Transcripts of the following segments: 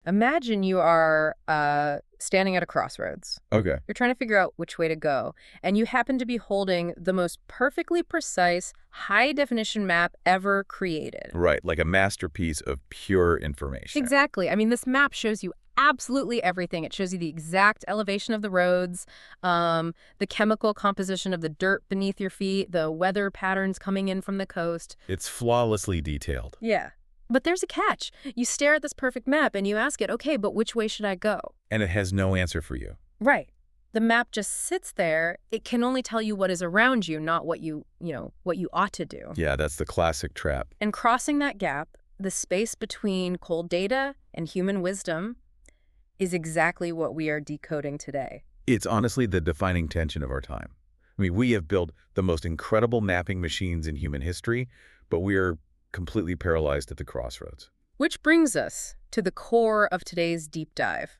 Imagine you are standing at a crossroads. Okay. You're trying to figure out which way to go, and you happen to be holding the most perfectly precise, high-definition map ever created. Right, like a masterpiece of pure information. Exactly. I mean, this map shows you absolutely everything. It shows you the exact elevation of the roads, the chemical composition of the dirt beneath your feet, the weather patterns coming in from the coast. It's flawlessly detailed. Yeah. But there's a catch. You stare at this perfect map and you ask it, okay, but which way should I go? And it has no answer for you. Right. The map just sits there. It can only tell you what is around you, not what what you ought to do. Yeah, that's the classic trap. And crossing that gap, the space between cold data and human wisdom, is exactly what we are decoding today. It's honestly the defining tension of our time. I mean, we have built the most incredible mapping machines in human history, but we are completely paralyzed at the crossroads. Which brings us to the core of today's deep dive.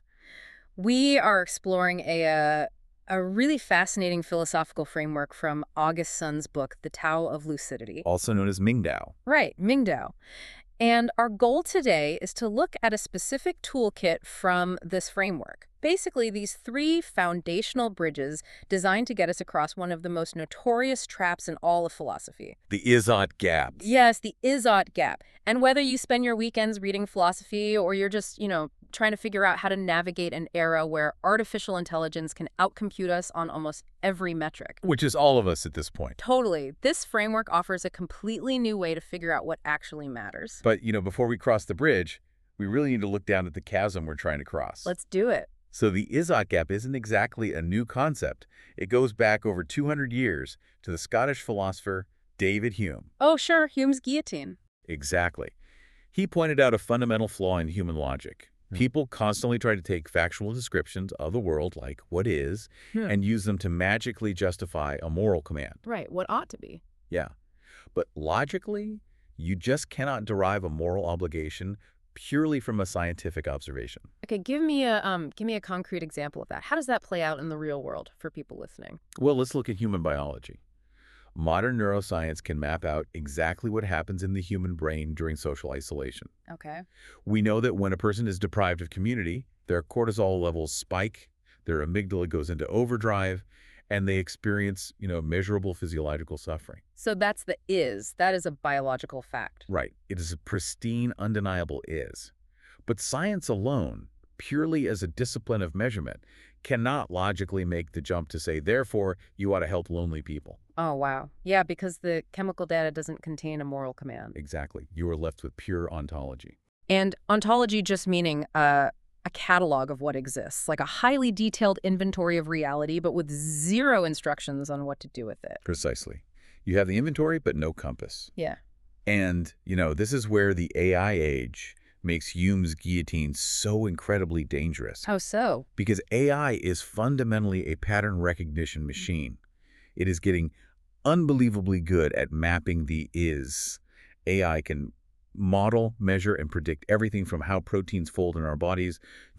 We are exploring a really fascinating philosophical framework from August Sun's book, The Tao of Lucidity. Also known as Mingdao. Right, Mingdao. And our goal today is to look at a specific toolkit from this framework. Basically, these three foundational bridges designed to get us across one of the most notorious traps in all of philosophy. The Izot Gap. Yes, the Izot Gap. And whether you spend your weekends reading philosophy or you're just, trying to figure out how to navigate an era where artificial intelligence can outcompute us on almost every metric. Which is all of us at this point. Totally. This framework offers a completely new way to figure out what actually matters. But, before we cross the bridge, we really need to look down at the chasm we're trying to cross. Let's do it. So the Izot Gap isn't exactly a new concept. It goes back over 200 years to the Scottish philosopher David Hume. Oh, sure, Hume's guillotine. Exactly. He pointed out a fundamental flaw in human logic. People constantly try to take factual descriptions of the world, like what is, and use them to magically justify a moral command. Right, what ought to be. Yeah. But logically, you just cannot derive a moral obligation purely from a scientific observation. Okay, give me a concrete example of that. How does that play out in the real world for people listening? Well, let's look at human biology. Modern neuroscience can map out exactly what happens in the human brain during social isolation. Okay. We know that when a person is deprived of community, their cortisol levels spike, their amygdala goes into overdrive, and they experience, measurable physiological suffering. So that's the is. That is a biological fact. Right. It is a pristine, undeniable is. But science alone, purely as a discipline of measurement, cannot logically make the jump to say, therefore, you ought to help lonely people. Oh, wow. Yeah, because the chemical data doesn't contain a moral command. Exactly. You are left with pure ontology. And ontology just meaning a catalog of what exists, like a highly detailed inventory of reality, but with zero instructions on what to do with it. Precisely. You have the inventory, but no compass. Yeah. And, this is where the AI age makes Hume's guillotine so incredibly dangerous. How so? Because AI is fundamentally a pattern recognition machine. It is getting unbelievably good at mapping the is. AI can model, measure, and predict everything from how proteins fold in our bodies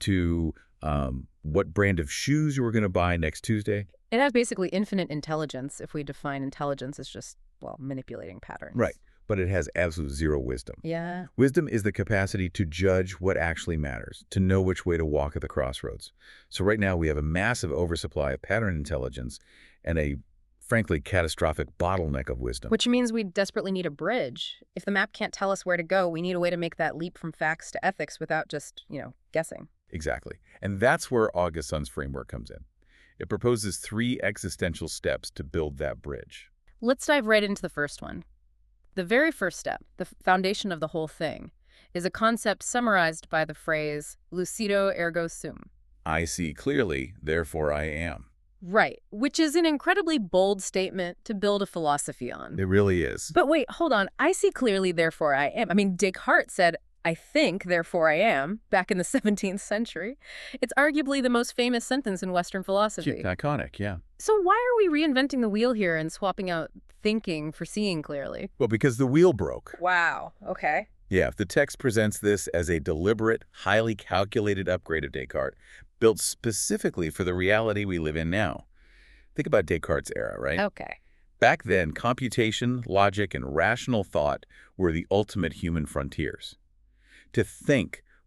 to what brand of shoes you were going to buy next Tuesday. It has basically infinite intelligence if we define intelligence as just, manipulating patterns. Right. But it has absolute zero wisdom. Yeah. Wisdom is the capacity to judge what actually matters, to know which way to walk at the crossroads. So right now we have a massive oversupply of pattern intelligence and a, frankly, catastrophic bottleneck of wisdom. Which means we desperately need a bridge. If the map can't tell us where to go, we need a way to make that leap from facts to ethics without just, guessing. Exactly. And that's where August Sun's framework comes in. It proposes 3 existential steps to build that bridge. Let's dive right into the first one. The very first step, the foundation of the whole thing, is a concept summarized by the phrase lucido ergo sum. I see clearly, therefore I am. Right, which is an incredibly bold statement to build a philosophy on. It really is. But wait, hold on. I see clearly, therefore I am. I mean, Descartes said, I think, therefore I am, back in the 17th century. It's arguably the most famous sentence in Western philosophy. Iconic, yeah. So why are we reinventing the wheel here and swapping out thinking for seeing clearly? Well, because the wheel broke. Wow, okay. Yeah, the text presents this as a deliberate, highly calculated upgrade of Descartes, built specifically for the reality we live in now. Think about Descartes' era, right? Okay. Back then, computation, logic, and rational thought were the ultimate human frontiers. To think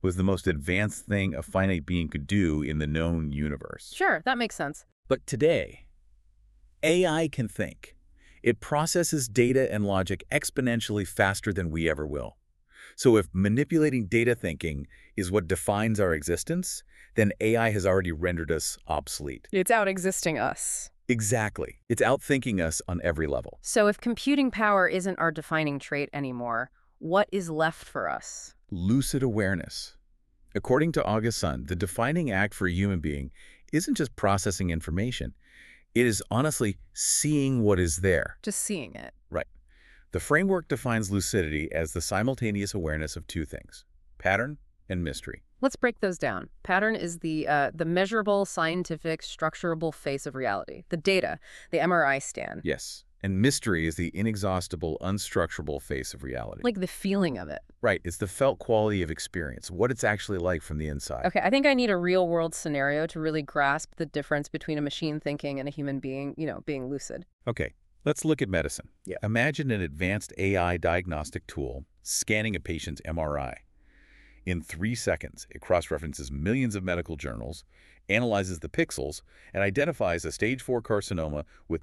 was the most advanced thing a finite being could do in the known universe. Sure, that makes sense. But today, AI can think. It processes data and logic exponentially faster than we ever will. So if manipulating data thinking is what defines our existence, then AI has already rendered us obsolete. It's out existing us. Exactly. It's outthinking us on every level. So if computing power isn't our defining trait anymore, what is left for us? Lucid awareness. According to August Sun, the defining act for a human being isn't just processing information. It is honestly seeing what is there. Just seeing it. Right. The framework defines lucidity as the simultaneous awareness of two things, pattern and mystery. Let's break those down. Pattern is the measurable, scientific, structurable face of reality. The data, the MRI scan. Yes. And mystery is the inexhaustible, unstructurable face of reality. Like the feeling of it. Right. It's the felt quality of experience, what it's actually like from the inside. Okay, I think I need a real-world scenario to really grasp the difference between a machine thinking and a human being, being lucid. Okay. Let's look at medicine. Yeah. Imagine an advanced AI diagnostic tool scanning a patient's MRI. In 3 seconds, it cross-references millions of medical journals, analyzes the pixels, and identifies a stage 4 carcinoma with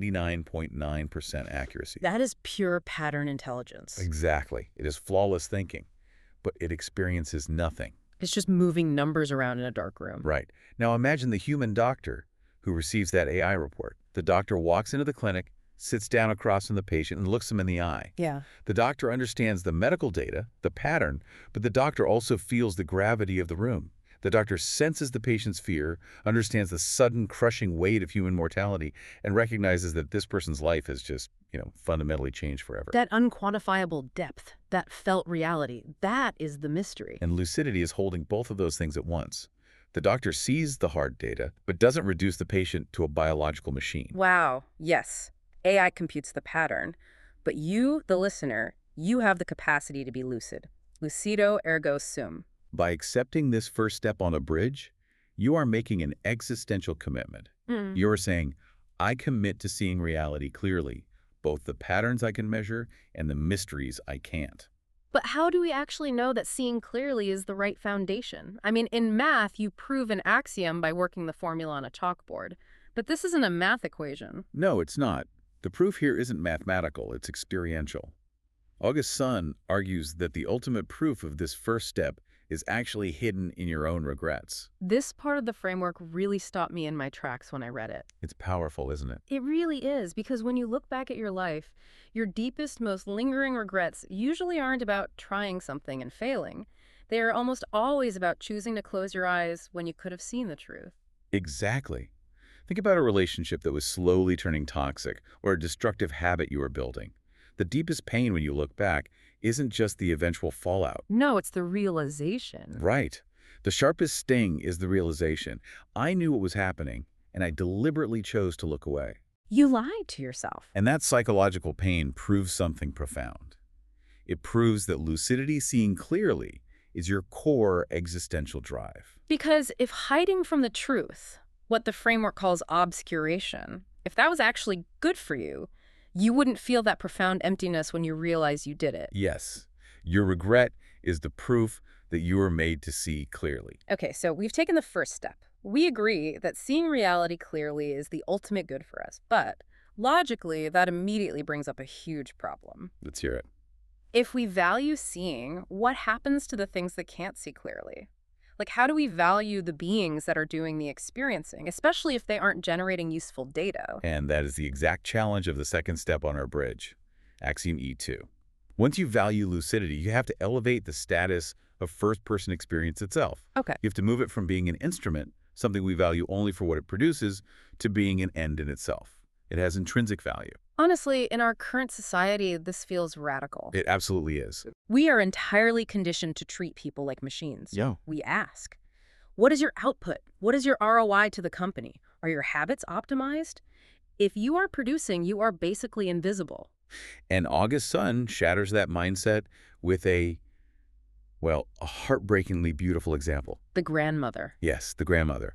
99.9% accuracy. That is pure pattern intelligence. Exactly. It is flawless thinking, but it experiences nothing. It's just moving numbers around in a dark room. Right. Now imagine the human doctor who receives that AI report. The doctor walks into the clinic, sits down across from the patient, and looks him in the eye. Yeah. The doctor understands the medical data, the pattern, but the doctor also feels the gravity of the room. The doctor senses the patient's fear, understands the sudden crushing weight of human mortality, and recognizes that this person's life has just, fundamentally changed forever. That unquantifiable depth, that felt reality, that is the mystery. And lucidity is holding both of those things at once. The doctor sees the hard data, but doesn't reduce the patient to a biological machine. Wow, yes. AI computes the pattern, but you, the listener, you have the capacity to be lucid. Lucido ergo sum. By accepting this first step on a bridge, you are making an existential commitment. You're saying, I commit to seeing reality clearly, both the patterns I can measure and the mysteries I can't. But how do we actually know that seeing clearly is the right foundation? I mean, in math, you prove an axiom by working the formula on a chalkboard. But this isn't a math equation. No, it's not. The proof here isn't mathematical, it's experiential. August Sun argues that the ultimate proof of this first step is actually hidden in your own regrets. This part of the framework really stopped me in my tracks when I read it. It's powerful, isn't it? It really is, because when you look back at your life, your deepest, most lingering regrets usually aren't about trying something and failing. They are almost always about choosing to close your eyes when you could have seen the truth. Exactly. Think about a relationship that was slowly turning toxic or a destructive habit you were building. The deepest pain when you look back isn't just the eventual fallout. No, it's the realization. Right. The sharpest sting is the realization. I knew what was happening, and I deliberately chose to look away. You lied to yourself. And that psychological pain proves something profound. It proves that lucidity, seeing clearly, is your core existential drive. Because if hiding from the truth, what the framework calls obscuration, if that was actually good for you, you wouldn't feel that profound emptiness when you realize you did it. Yes, your regret is the proof that you were made to see clearly. Okay, so we've taken the first step. We agree that seeing reality clearly is the ultimate good for us, but logically, that immediately brings up a huge problem. Let's hear it. If we value seeing, what happens to the things that can't see clearly? Like, how do we value the beings that are doing the experiencing, especially if they aren't generating useful data? And that is the exact challenge of the second step on our bridge, Axiom E2. Once you value lucidity, you have to elevate the status of first-person experience itself. Okay. You have to move it from being an instrument, something we value only for what it produces, to being an end in itself. It has intrinsic value. Honestly, in our current society, this feels radical. It absolutely is. We are entirely conditioned to treat people like machines. Yeah. We ask, what is your output? What is your ROI to the company? Are your habits optimized? If you are producing, you are basically invisible. And August Sun shatters that mindset with a heartbreakingly beautiful example. The grandmother. Yes, the grandmother.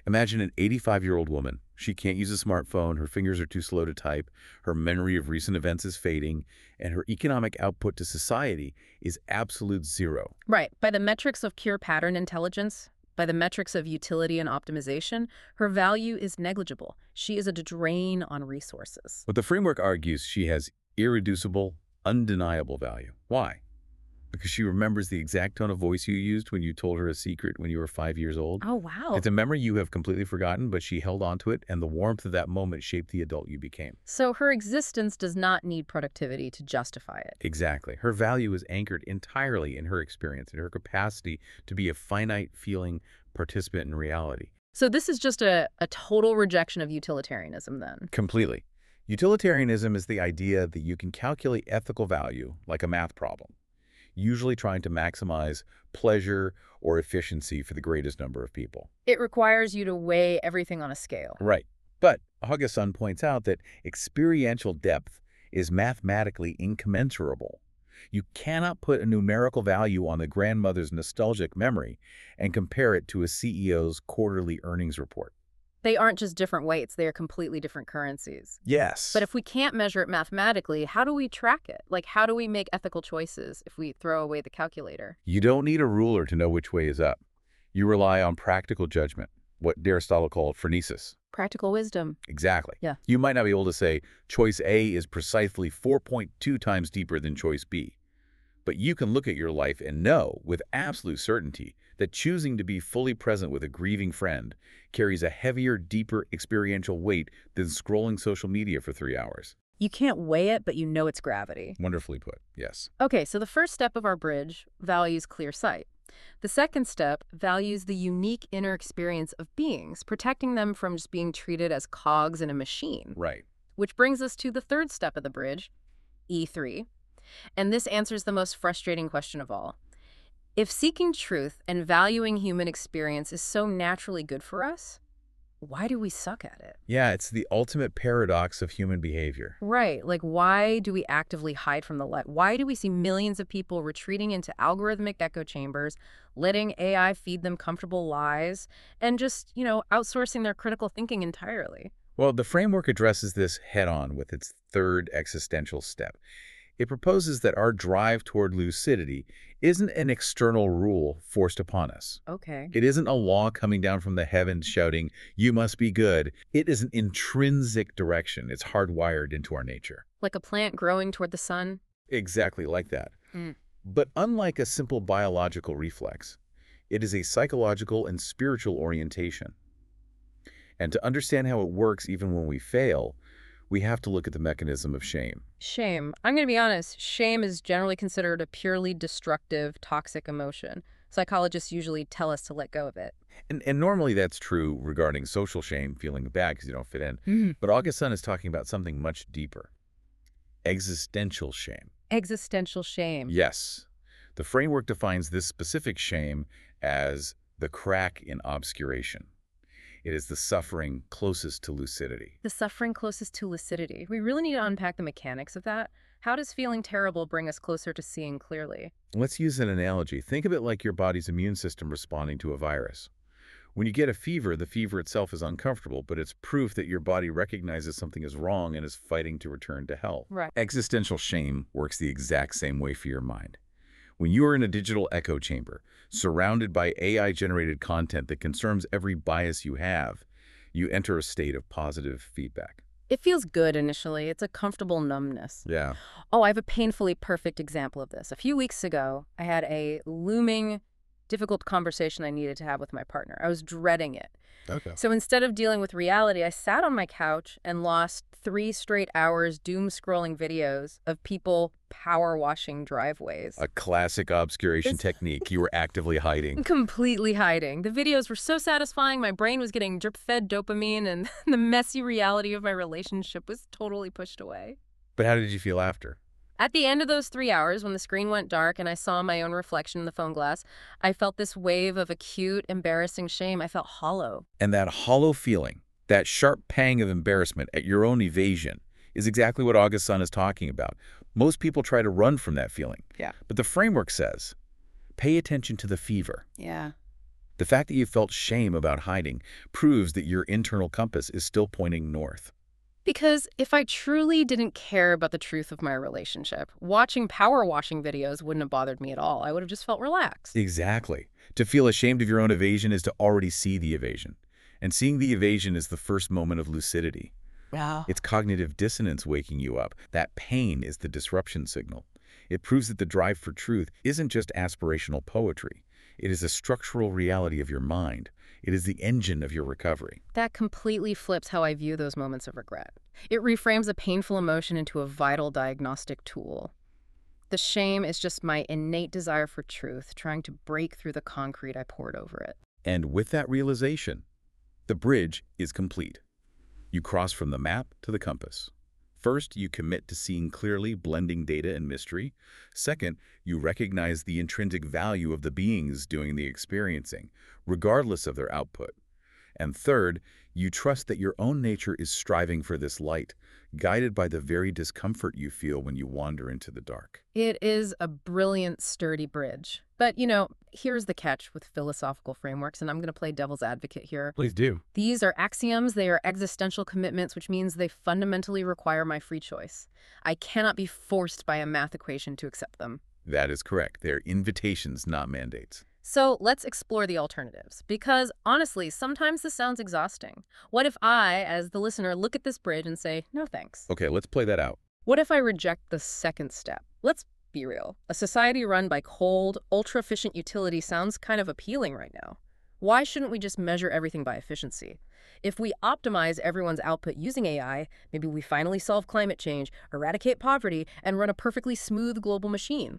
Imagine an 85-year-old woman. She can't use a smartphone, her fingers are too slow to type, her memory of recent events is fading, and her economic output to society is absolute zero. Right. By the metrics of pure pattern intelligence, by the metrics of utility and optimization, her value is negligible. She is a drain on resources. But the framework argues she has irreducible, undeniable value. Why? Because she remembers the exact tone of voice you used when you told her a secret when you were 5 years old. Oh, wow. It's a memory you have completely forgotten, but she held on to it, and the warmth of that moment shaped the adult you became. So her existence does not need productivity to justify it. Exactly. Her value is anchored entirely in her experience and her capacity to be a finite feeling participant in reality. So this is just a total rejection of utilitarianism then. Completely. Utilitarianism is the idea that you can calculate ethical value like a math problem, usually trying to maximize pleasure or efficiency for the greatest number of people. It requires you to weigh everything on a scale. Right. But Augustin points out that experiential depth is mathematically incommensurable. You cannot put a numerical value on the grandmother's nostalgic memory and compare it to a CEO's quarterly earnings report. They aren't just different weights, they are completely different currencies. Yes. But if we can't measure it mathematically, how do we track it? Like, how do we make ethical choices if we throw away the calculator? You don't need a ruler to know which way is up. You rely on practical judgment, what Aristotle called phronesis. Practical wisdom. Exactly. Yeah. You might not be able to say choice A is precisely 4.2 times deeper than choice B. But you can look at your life and know with absolute certainty that choosing to be fully present with a grieving friend carries a heavier, deeper experiential weight than scrolling social media for 3 hours. You can't weigh it, but you know its gravity. Wonderfully put, yes. Okay, so the first step of our bridge values clear sight. The second step values the unique inner experience of beings, protecting them from just being treated as cogs in a machine. Right. Which brings us to the third step of the bridge, E3. And this answers the most frustrating question of all. If seeking truth and valuing human experience is so naturally good for us, why do we suck at it? Yeah, it's the ultimate paradox of human behavior. Right. Like, why do we actively hide from the light? Why do we see millions of people retreating into algorithmic echo chambers, letting AI feed them comfortable lies, and just, outsourcing their critical thinking entirely? Well, the framework addresses this head-on with its third existential step. It proposes that our drive toward lucidity isn't an external rule forced upon us. Okay. It isn't a law coming down from the heavens shouting, "You must be good." It is an intrinsic direction. It's hardwired into our nature. Like a plant growing toward the sun? Exactly like that. Mm. But unlike a simple biological reflex, it is a psychological and spiritual orientation. And to understand how it works even when we fail, we have to look at the mechanism of shame. Shame. I'm going to be honest. Shame is generally considered a purely destructive, toxic emotion. Psychologists usually tell us to let go of it. And normally that's true regarding social shame, feeling bad because you don't fit in. Mm-hmm. But Augustin is talking about something much deeper. Existential shame. Existential shame. Yes. The framework defines this specific shame as the crack in obscuration. It is the suffering closest to lucidity. The suffering closest to lucidity. We really need to unpack the mechanics of that. How does feeling terrible bring us closer to seeing clearly? Let's use an analogy. Think of it like your body's immune system responding to a virus. When you get a fever, the fever itself is uncomfortable, but it's proof that your body recognizes something is wrong and is fighting to return to health. Right. Existential shame works the exact same way for your mind. When you are in a digital echo chamber, surrounded by AI-generated content that confirms every bias you have, you enter a state of positive feedback. It feels good initially. It's a comfortable numbness. Yeah. Oh, I have a painfully perfect example of this. A few weeks ago, I had a looming, difficult conversation I needed to have with my partner. I was dreading it. Okay. So instead of dealing with reality, I sat on my couch and lost 3 straight hours doom-scrolling videos of people power washing driveways. A classic obscuration technique you were actively hiding. Completely hiding. The videos were so satisfying, my brain was getting drip-fed dopamine, and the messy reality of my relationship was totally pushed away. But how did you feel after? At the end of those 3 hours, when the screen went dark and I saw my own reflection in the phone glass, I felt this wave of acute, embarrassing shame. I felt hollow. And that hollow feeling, that sharp pang of embarrassment at your own evasion, is exactly what Augustin is talking about. Most people try to run from that feeling. Yeah. But the framework says, pay attention to the fever. Yeah. The fact that you felt shame about hiding proves that your internal compass is still pointing north. Because if I truly didn't care about the truth of my relationship, watching power washing videos wouldn't have bothered me at all. I would have just felt relaxed. Exactly. To feel ashamed of your own evasion is to already see the evasion. And seeing the evasion is the first moment of lucidity. Yeah. It's cognitive dissonance waking you up. That pain is the disruption signal. It proves that the drive for truth isn't just aspirational poetry. It is a structural reality of your mind. It is the engine of your recovery. That completely flips how I view those moments of regret. It reframes a painful emotion into a vital diagnostic tool. The shame is just my innate desire for truth, trying to break through the concrete I poured over it. And with that realization, the bridge is complete. You cross from the map to the compass. First, you commit to seeing clearly, blending data and mystery. Second, you recognize the intrinsic value of the beings doing the experiencing, regardless of their output. And third, you trust that your own nature is striving for this light, guided by the very discomfort you feel when you wander into the dark. It is a brilliant, sturdy bridge. But, here's the catch with philosophical frameworks, and I'm going to play devil's advocate here. Please do. These are axioms, they are existential commitments, which means they fundamentally require my free choice. I cannot be forced by a math equation to accept them. That is correct. They're invitations, not mandates. So let's explore the alternatives, because honestly, sometimes this sounds exhausting. What if I, as the listener, look at this bridge and say, no thanks? Okay, let's play that out. What if I reject the second step? Let's be real. A society run by cold, ultra-efficient utility sounds kind of appealing right now. Why shouldn't we just measure everything by efficiency? If we optimize everyone's output using AI, maybe we finally solve climate change, eradicate poverty, and run a perfectly smooth global machine.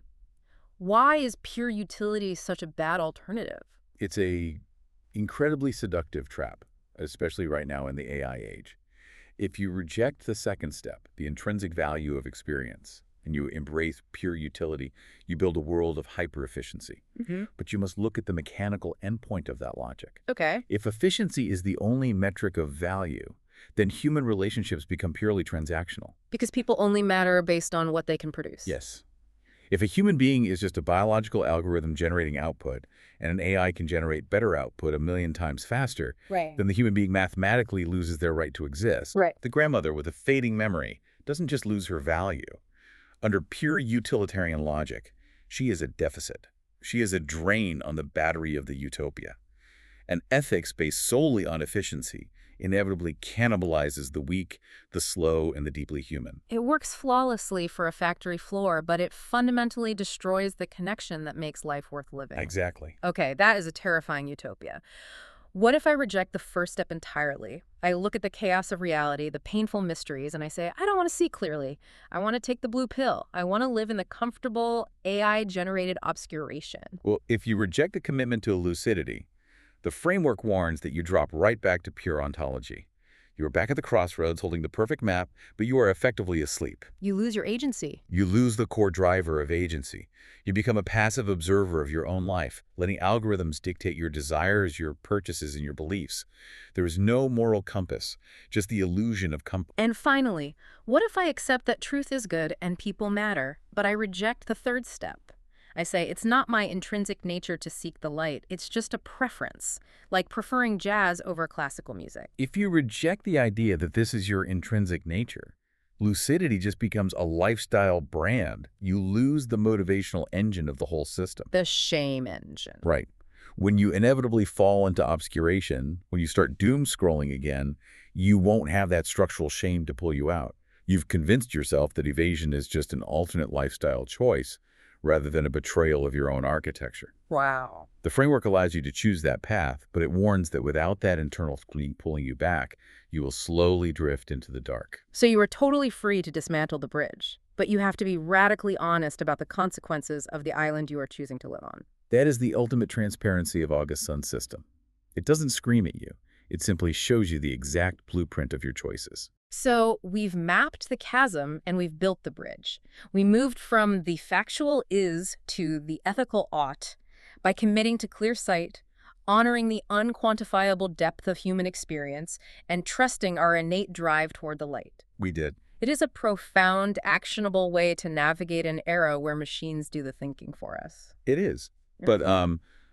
Why is pure utility such a bad alternative? It's a incredibly seductive trap, especially right now in the AI age. If you reject the second step, the intrinsic value of experience, and you embrace pure utility, you build a world of hyper-efficiency. But you must look at the mechanical endpoint of that logic. Okay. If efficiency is the only metric of value, then human relationships become purely transactional. Because people only matter based on what they can produce. Yes. If a human being is just a biological algorithm generating output, and an AI can generate better output 1,000,000 times faster, Right. then the human being mathematically loses their right to exist. Right. The grandmother with a fading memory doesn't just lose her value. Under pure utilitarian logic, she is a deficit. She is a drain on the battery of the utopia. And ethics based solely on efficiency inevitably cannibalizes the weak, the slow, and the deeply human. It works flawlessly for a factory floor, but it fundamentally destroys the connection that makes life worth living. Exactly. Okay, that is a terrifying utopia. What if I reject the first step entirely? I look at the chaos of reality, the painful mysteries, and I say, I don't want to see clearly. I want to take the blue pill. I want to live in the comfortable AI-generated obscuration. Well, if you reject the commitment to lucidity, the framework warns that you drop right back to pure ontology. You are back at the crossroads holding the perfect map, but you are effectively asleep. You lose your agency. You lose the core driver of agency. You become a passive observer of your own life, letting algorithms dictate your desires, your purchases, and your beliefs. There is no moral compass, just the illusion of compass. And finally, what if I accept that truth is good and people matter, but I reject the third step? I say, it's not my intrinsic nature to seek the light. It's just a preference, like preferring jazz over classical music. If you reject the idea that this is your intrinsic nature, lucidity just becomes a lifestyle brand. You lose the motivational engine of the whole system. The shame engine. Right. When you inevitably fall into obscuration, when you start doom scrolling again, you won't have that structural shame to pull you out. You've convinced yourself that evasion is just an alternate lifestyle choice, rather than a betrayal of your own architecture. Wow. The framework allows you to choose that path, but it warns that without that internal pulling you back, you will slowly drift into the dark. So you are totally free to dismantle the bridge, but you have to be radically honest about the consequences of the island you are choosing to live on. That is the ultimate transparency of August Sun's system. It doesn't scream at you. It simply shows you the exact blueprint of your choices. So we've mapped the chasm and we've built the bridge. We moved from the factual is to the ethical ought by committing to clear sight, honoring the unquantifiable depth of human experience, and trusting our innate drive toward the light. We did. It is a profound, actionable way to navigate an era where machines do the thinking for us. It is. But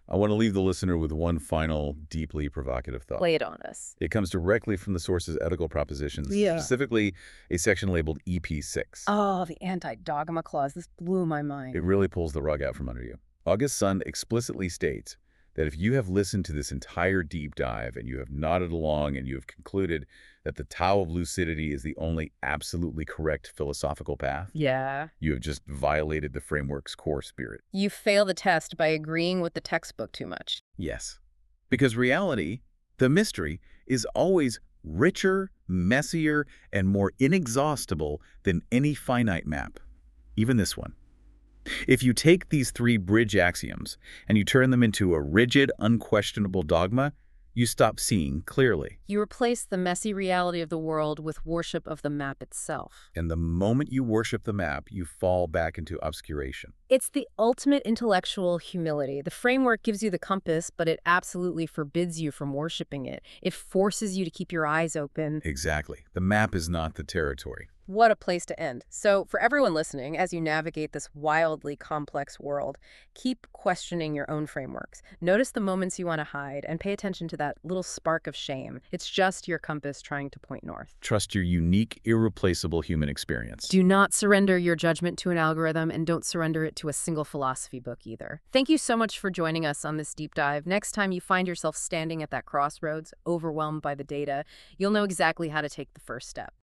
I want to leave the listener with one final, deeply provocative thought. Lay it on us. It comes directly from the source's ethical propositions, Yeah. specifically a section labeled EP6. Oh, the anti-dogma clause. This blew my mind. It really pulls the rug out from under you. August Sun explicitly states that if you have listened to this entire deep dive and you have nodded along and you have concluded that the Tao of Lucidity is the only absolutely correct philosophical path, Yeah. you have just violated the framework's core spirit. You fail the test by agreeing with the textbook too much. Yes. Because reality, the mystery, is always richer, messier, and more inexhaustible than any finite map. Even this one. If you take these three bridge axioms and you turn them into a rigid, unquestionable dogma, you stop seeing clearly. You replace the messy reality of the world with worship of the map itself. And the moment you worship the map, you fall back into obscuration. It's the ultimate intellectual humility. The framework gives you the compass, but it absolutely forbids you from worshiping it. It forces you to keep your eyes open. Exactly. The map is not the territory. What a place to end. So for everyone listening, as you navigate this wildly complex world, keep questioning your own frameworks. Notice the moments you want to hide and pay attention to that little spark of shame. It's just your compass trying to point north. Trust your unique, irreplaceable human experience. Do not surrender your judgment to an algorithm, and don't surrender it to a single philosophy book either. Thank you so much for joining us on this deep dive. Next time you find yourself standing at that crossroads, overwhelmed by the data, you'll know exactly how to take the first step.